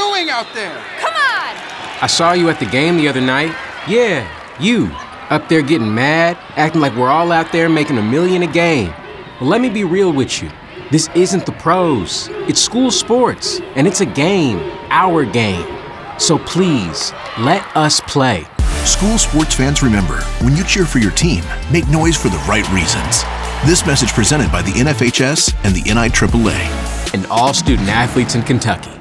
doing out there? Come on! I saw you at the game the other night. Yeah, you. Up there getting mad, acting like we're all out there making $1 million a game. Well, let me be real with you. This isn't the pros. It's school sports, and it's a game, our game. So please, let us play. School sports fans, remember, when you cheer for your team, make noise for the right reasons. This message presented by the NFHS and the NIAAA. And all student athletes in Kentucky.